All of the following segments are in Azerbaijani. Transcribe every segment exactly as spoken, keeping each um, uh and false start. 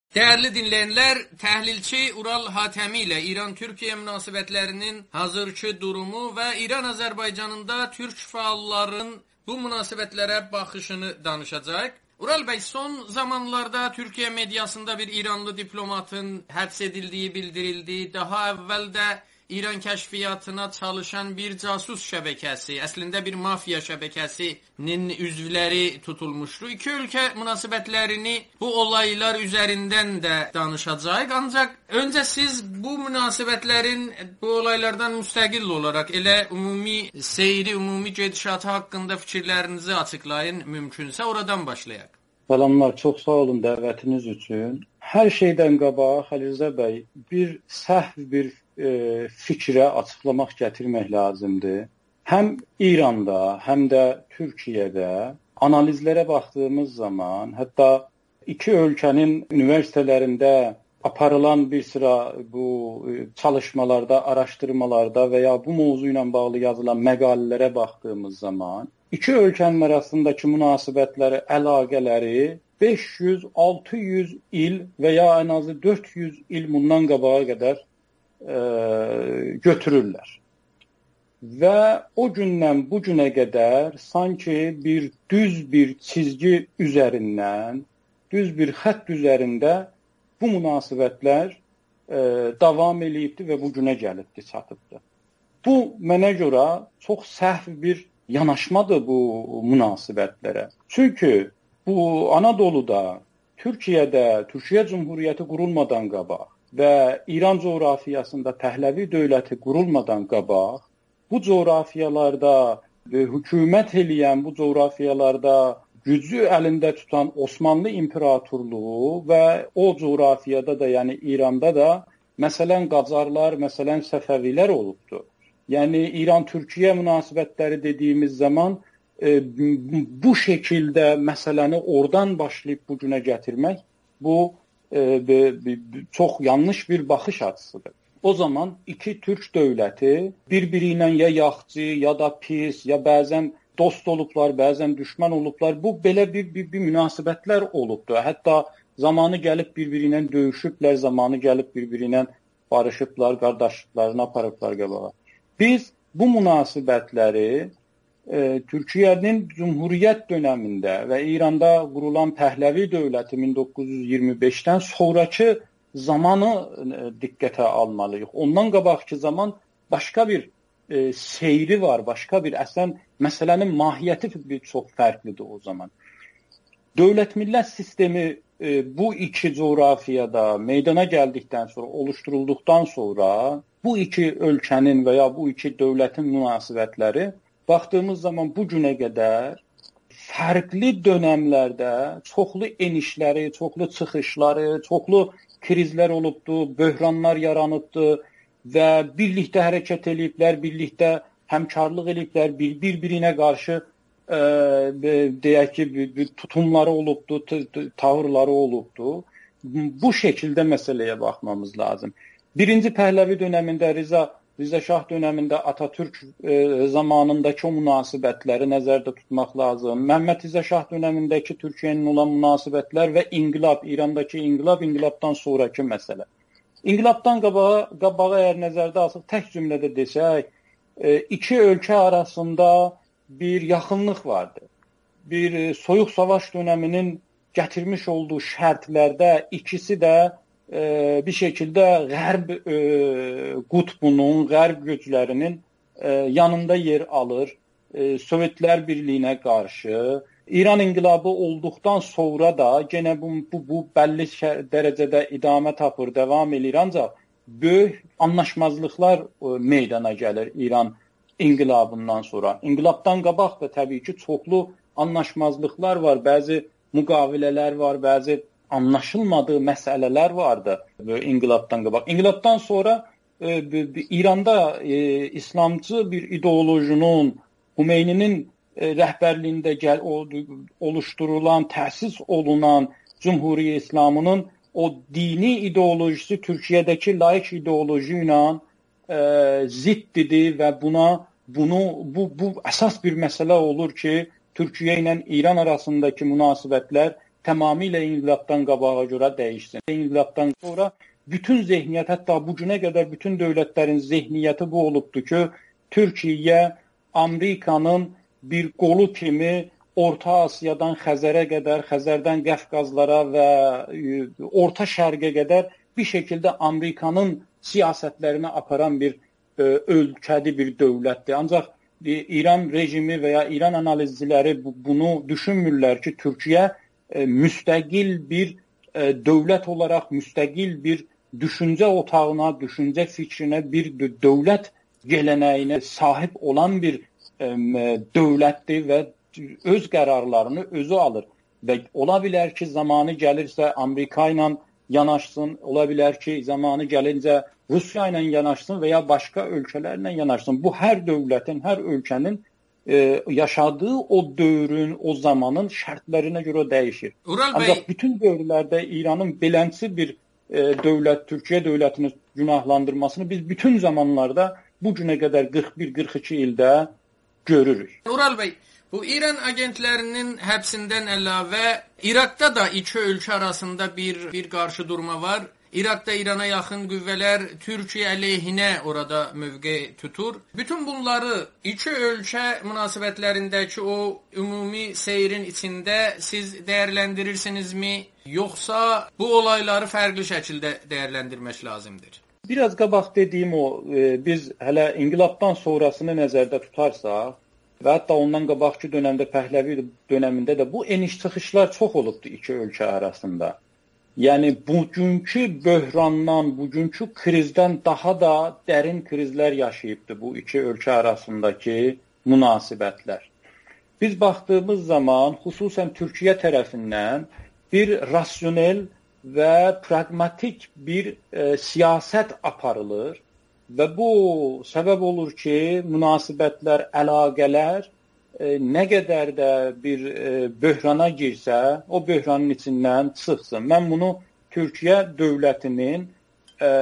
Değerli dinleyenler, təhlilçi Ural Hatəmi ile İran-Türkiye münasibətlərinin hazırki durumu ve İran-Azərbaycanında Türk fəalların bu münasibətlərə baxışını danışacaq. Ural Bey, son zamanlarda Türkiye medyasında bir İranlı diplomatın həbs edildiği bildirildi. Daha əvvəl də İran kəşfiyyatına çalışan bir casus şəbəkəsi, əslində bir mafiya şəbəkəsinin üzvləri tutulmuşdu. İki ölkə münasibətlərini bu olaylar üzərindən də danışacağıq. Ancaq öncə siz bu münasibətlərin bu olaylardan müstəqil olaraq elə ümumi seyri, ümumi gedişatı haqqında fikirlərinizi açıqlayın mümkünsə, oradan başlayaq. Salamlar, çox sağ olun dəvətiniz üçün. Hər şeydən qabaq Xəlilzə bəy, bir səhv bir e, fikrə açıqlamaq gətirmək lazımdır. Həm İranda, həm də Türkiyədə analizlərə baxdığımız zaman, hətta iki ölkənin üniversitelərində aparılan bir sıra bu çalışmalarda, araşdırmalarda və ya bu mövzu ilə bağlı yazılan məqalələrə baxdığımız zaman, iki ölkənin arasındakı münasibətləri, əlaqələri beş yüz altı yüz il və ya ən azı dörd yüz il bundan qabağa qədər e, götürürlər. Və o gündən bu günə qədər sanki bir düz bir çizgi üzərindən, düz bir xətt üzərində bu münasibətlər e, davam eləyibdi və bu günə gəlibdi, çatıbdı. Bu mənə görə çox səhv bir yanaşmadır bu münasibətlərə. Çünki bu Anadolu'da, Türkiye'de, Türkiye Cumhuriyeti kurulmadan qabaq və İran coğrafiyasında Pəhləvi dövləti kurulmadan qabaq, bu coğrafiyalarda e, hükümət eləyən, bu coğrafiyalarda gücü əlində tutan Osmanlı İmparatorluğu və o coğrafiyada da, yəni İranda da məsələn Qacarlar, məsələn Səfəvilər olubdu. Yəni İran-Türkiyə münasibətləri dediyimiz zaman e, bu şəkildə məsələni oradan başlayıb bu günə gətirmək, bu e, be, be, çox yanlış bir baxış açısıdır. O zaman iki Türk dövləti bir-biri ilə ya yaxçı, ya da pis, ya bəzən dost olublar, bəzən düşman olublar. Bu belə bir, bir, bir münasibətlər olubdu. Hətta zamanı gəlib bir-biri ilə döyüşüblər, zamanı gəlib bir-biri ilə barışıblar, qardaşlıqlarını aparıblar qabağa. Biz bu münasibətləri e, Türkiyənin Cumhuriyyət dönəmində və İranda qurulan Pəhləvi dövləti min doqquz yüz iyirmi beşdən sonrakı zamanı e, diqqətə almalıyıq. Ondan qabaqki zaman başqa bir e, seyri var, başqa bir əslən məsələnin mahiyyəti bir çox fərqlidir o zaman. Dövlət-millət sistemi e, bu iki coğrafiyada meydana gəldikdən sonra, oluşturulduqdan sonra bu iki ölkənin və ya bu iki dövlətin münasibətləri baxdığımız zaman bu günə qədər fərqli dönəmlərdə çoxlu enişləri, çoxlu çıxışları, çoxlu krizlər olubdu, böhranlar yaranıbdı və birlikdə hərəkət ediblər, birlikdə həmkarlıq ediblər, bir-birinə qarşı e, deyək ki, tutumları olubdu, tavırları olubdu. Bu şəkildə məsələyə baxmamız lazım. Birinci Pəhləvi dönəmində, Riza, Riza Şah dönəmində Atatürk e, zamanındakı o münasibətləri nəzərdə tutmaq lazım. Məhəmməd Riza Şah dönəmindəki Türkiyənin olan münasibətlər və inqilab, İrandakı inqilab, inqilabdan sonraki məsələ. İnqilabdan qabağa, qabağa əgər nəzərdə alsaq, tək cümlədə desək, e, iki ölkə arasında bir yaxınlıq vardı. Bir e, soyuq savaş dönəminin gətirmiş olduğu şərtlərdə ikisi də e, bir şəkildə Qərb e, qutbunun, Qərb güclərinin e, yanında yer alır. E, Sovetlər Birliyinə qarşı. İran inqilabı olduqdan sonra da yenə bu, bu, bu bəlli dərəcədə idamə tapır, davam edir. Ancaq böyük anlaşmazlıqlar e, meydana gəlir İran inqilabından sonra. İnqilabdan qabaq da təbii ki, çoxlu anlaşmazlıqlar var, bəzi müqavilələr var, bəzi anlaşılmadığı məsələlər vardı inqilabdan qabaq. İnqilabdan sonra e, İranda e, İslamcı bir ideolojinin, Xumeyninin e, rəhbərliyində gəl, o, oluşturulan, təsis olunan Cumhuriyyə İslamının o dini ideolojisi Türkiyədəki laik ideoloji ilə e, ziddidir və buna bunu bu, bu əsas bir məsələ olur ki, Türkiyə ilə İran arasındakı münasibətlər tamamilə inqilabdan qabağa görə dəyişsin. İnqilabdan sonra bütün zehniyyət, hətta bu günə qədər bütün dövlətlərin zehniyyəti bu olubdur ki, Türkiyə Amerikanın bir qolu kimi Orta Asiyadan Xəzərə qədər, Xəzərdən Qafqazlara və Orta Şərqə qədər bir şəkildə Amerikanın siyasətlərini aparan bir e, ölkədir, bir dövlətdir. Ancaq e, İran rejimi və ya İran analizçiləri bu, bunu düşünmürlər ki, Türkiyə e, müstəqil bir e, dövlət olaraq müstəqil bir düşüncə otağına, düşüncə fikrinə, bir dövlət gələnəyinə sahib olan bir e, dövlətdir və öz qərarlarını özü alır. Və ola bilər ki, zamanı gəlirsə Amerika ilə yanaşsın, ola bilər ki, zamanı gəlincə Rusiya ilə yanaşsın və ya başqa ölkələrlə yanaşsın. Bu, hər dövlətin, hər ölkənin e, yaşadığı o dövrün, o zamanın şərtlərinə görə dəyişir. Ural bəy, ancaq bütün dövrlərdə İranın belənçi bir e, dövlət, Türkiyə dövlətini günahlandırmasını biz bütün zamanlarda bu günə qədər qırx bir qırx iki ildə görürük. Ural bəy, bu İran agentlərinin həbsindən əlavə İraqda da iki ölkə arasında bir bir qarşı durma var. İraqda İrana yaxın qüvvələr Türkiyə əleyhinə orada mövqe tutur. Bütün bunları iki ölkə münasibətlərindəki o ümumi seyrin içində siz dəyərləndirirsinizmi, yoxsa bu olayları fərqli şəkildə dəyərləndirmək lazımdır? Biraz qabaq dediyim o, e, biz hələ inqilabdan sonrasını nəzərdə tutarsaq və hətta ondan qabaqki dönəmdə, Pəhləvi dönəmində də bu eniş-çıxışlar çox olubdu iki ölkə arasında. Yəni, bugünkü böhrandan, bugünkü krizdən daha da dərin krizlər yaşayıbdı bu iki ölkə arasındakı münasibətlər. Biz baxdığımız zaman, xüsusən Türkiyə tərəfindən bir rasyonel və pragmatik bir e, siyasət aparılır. Və bu səbəb olur ki, münasibətlər, əlaqələr e, nə qədər də bir e, böhrana girsə, o böhranın içindən çıxsın. Mən bunu Türkiyə dövlətinin e,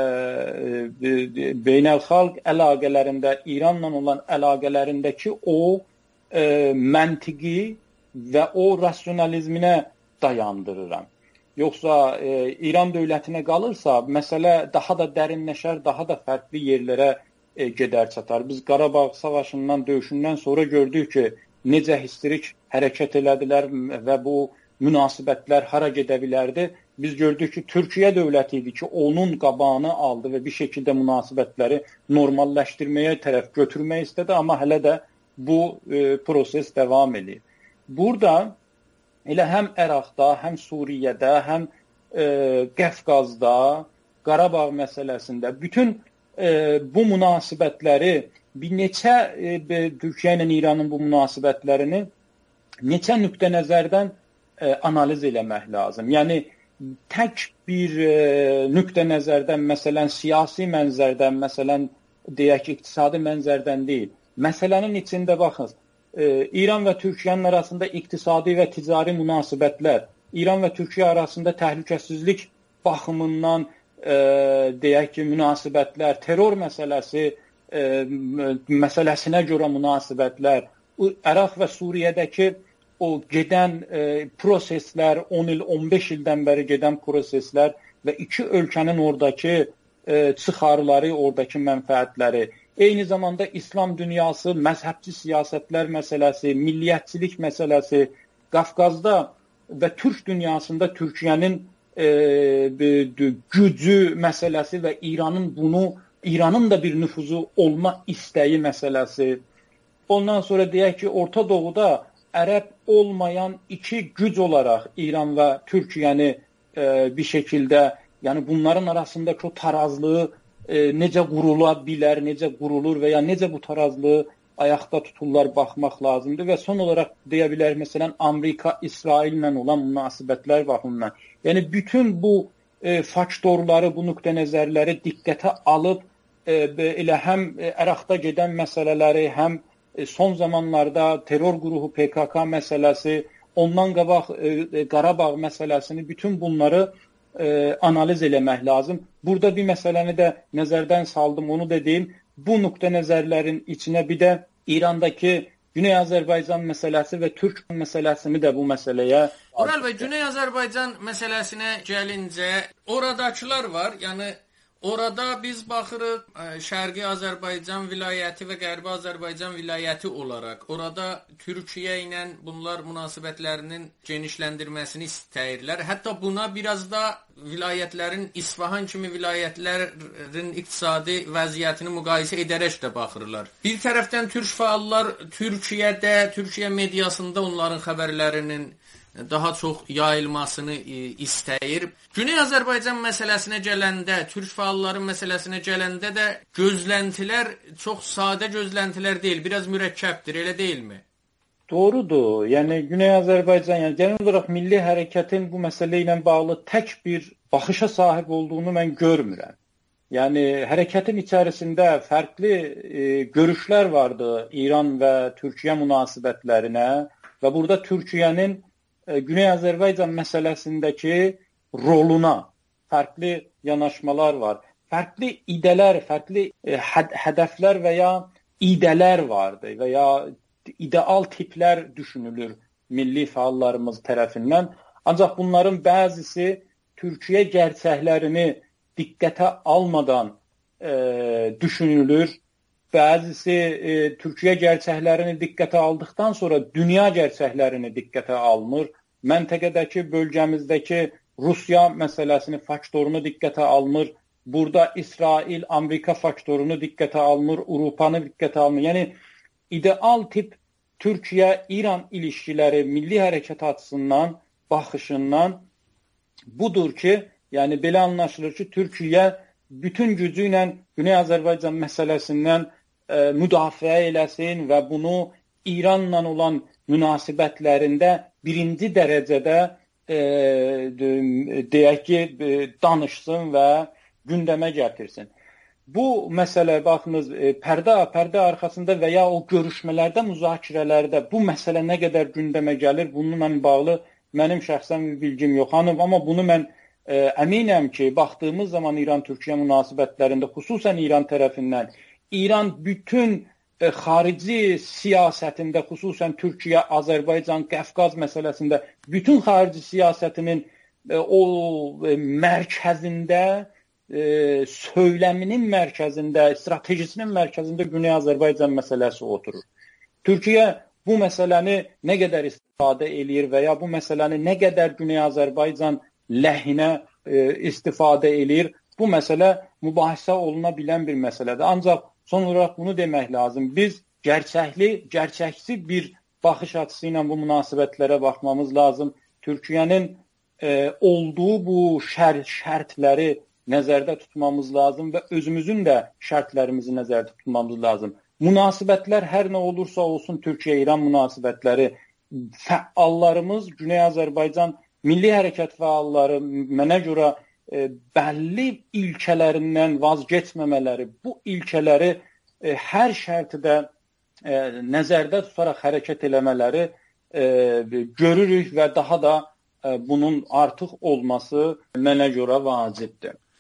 e, beynəlxalq əlaqələrində, İranla olan əlaqələrindəki o e, məntiqi və o rasyonalizminə dayandırıram. Yoxsa e, İran dövlətinə qalırsa, məsələ daha da dərinləşər, daha da fərqli yerlərə e, gedər çatar. Biz Qarabağ savaşından, döyüşündən sonra gördük ki, necə histerik hərəkət elədilər və bu münasibətlər hara gedə bilərdi. Biz gördük ki, Türkiyə dövləti idi ki, onun qabağını aldı və bir şəkildə münasibətləri normalləşdirməyə tərəf götürmək istədi, amma hələ də bu e, proses davam edir. Burada elə həm Əraqda, həm Suriyədə, həm e, Qafqazda, Qarabağ məsələsində bütün e, bu münasibətləri bir neçə e, Türkiyə ilə İranın bu münasibətlərini neçə nöqtə nəzərdən e, analiz eləmək lazım. Yəni tək bir e, nöqtə nəzərdən, məsələn siyasi mənzərdən, məsələn deyək iqtisadi mənzərdən deyil. Məsələnin içində baxın. İran və Türkiyənin arasında iqtisadi və ticari münasibətlər, İran və Türkiyə arasında təhlükəsizlik baxımından e, deyək ki, münasibətlər, terror məsələsi e, məsələsinə görə münasibətlər, Əraq və Suriyədəki o gedən e, proseslər, on il, on beş ildən bəri gedən proseslər və iki ölkənin oradakı e, çıxarları, oradakı mənfəətləri, eyni zamanda İslam dünyası, məzhəbçi siyasətlər məsələsi, milliyyətçilik məsələsi, Qafqazda və Türk dünyasında Türkiyənin e, gücü məsələsi və İranın bunu, İranın da bir nüfuzu olma istəyi məsələsi. Ondan sonra deyək ki, Orta Doğuda ərəb olmayan iki güc olaraq İran və Türkiyəni e, bir şəkildə, yəni bunların arasındakı o tarazlığı E, necə qurula bilər, necə qurulur və ya necə bu tarazlığı ayaqda tuturlar, baxmaq lazımdır. Və son olaraq deyə bilər, məsələn, Amerika, İsraillə olan münasibətlər baxımından. Yəni, bütün bu e, faktorları, bu nöqtə nəzərləri diqqətə alıb, e, elə həm Əraqda gedən məsələləri, həm e, son zamanlarda terror qrupu P K K məsələsi, ondan qabaq e, Qarabağ məsələsini, bütün bunları E, analiz eləmək lazım. Burada bir məsələni də nəzərdən saldım, onu da deyim. Bu nöqtə nəzərlərin içinə bir də İrandakı Güney Azərbaycan məsələsi və Türk məsələsini də bu məsələyə... Ural bəy, Güney Azərbaycan məsələsinə gəlincə, oradakılar var, yəni orada biz baxırıq Şərqi Azərbaycan vilayəti və Qərbi Azərbaycan vilayəti olaraq. Orada Türkiyə ilə bunlar münasibətlərinin genişləndirməsini istəyirlər. Hətta buna biraz da vilayətlərin, İsfahan kimi vilayətlərin iqtisadi vəziyyətini müqayisə edərək də baxırlar. Bir tərəfdən türk fəallar Türkiyədə, Türkiyə mediasında onların xəbərlərinin daha çox yayılmasını istəyir. Güney Azərbaycan məsələsinə gələndə, türk fəalların məsələsinə gələndə də gözləntilər çox sadə gözləntilər deyil, biraz mürəkkəbdir, elə deyilmi? Doğrudur. Yəni Güney Azərbaycan, yəni genel olaraq milli hərəkətin bu məsələ ilə bağlı tək bir baxışa sahib olduğunu mən görmürəm. Yəni hərəkətin içərisində fərqli e, görüşlər vardı İran və Türkiyə münasibətlərinə və burada Türkiyənin Güney Azərbaycan məsələsindəki roluna fərqli yanaşmalar var. Fərqli idələr, fərqli həd hədəflər və ya idələr vardı və ya ideal tiplər düşünülür milli fəallarımız tərəfindən. Ancaq bunların bəzisi Türkiyə gerçəklərini diqqətə almadan e, düşünülür. Bəzisi e, Türkiyə gerçəklərini diqqətə aldıqdan sonra dünya gerçəklərini diqqətə almır. Məntəqədəki, bölgəmizdəki Rusiya məsələsini, faktorunu diqqətə almır. Burada İsrail, Amerika faktorunu diqqətə almır, Avropanı diqqətə almır. Yəni ideal tip Türkiyə-İran ilişkiləri milli hərəkət açısından, baxışından budur ki, yəni belə anlaşılır ki, Türkiyə bütün gücü ilə Güney Azərbaycan məsələsindən e, müdafiə eləsin və bunu İranla olan münasibətlərində birinci dərəcədə e, deyək ki, danışsın və gündəmə gətirsin. Bu məsələ, baxınız, pərdə, pərdə arxasında və ya o görüşmələrdə, müzakirələrdə bu məsələ nə qədər gündəmə gəlir, bununla bağlı mənim şəxsən bir bilgim yox. Amma bunu mən ə, əminəm ki, baxdığımız zaman İran-Türkiyə münasibətlərində, xüsusən İran tərəfindən, İran bütün ə, xarici siyasətində, xüsusən Türkiyə, Azərbaycan, Qafqaz məsələsində, bütün xarici siyasətinin ə, o ə, mərkəzində, E, söyləminin mərkəzində, stratejisinin mərkəzində Güney Azərbaycan məsələsi oturur. Türkiyə bu məsələni nə qədər istifadə eləyir və ya bu məsələni nə qədər Güney Azərbaycan ləhinə e, istifadə eləyir, bu məsələ mübahisə oluna bilən bir məsələdir. Ancaq son olaraq bunu demək lazım. Biz gerçəkli, gerçəksi bir baxış açısı ilə bu münasibətlərə baxmamız lazım. Türkiyənin e, olduğu bu şər şərtləri nəzərdə tutmamız lazım və özümüzün də şərtlərimizi nəzərdə tutmamız lazım. Münasibətlər hər nə olursa olsun, Türkiyə-İran münasibətləri, fəallarımız, Güney Azərbaycan milli hərəkət fəalları mənə görə e, bəlli ilkələrindən vazgeçməmələri, bu ilkələri e, hər şərtdə e, nəzərdə tutaraq hərəkət eləmələri e, görürük və daha da e, bunun artıq olması mənə görə vacibdir.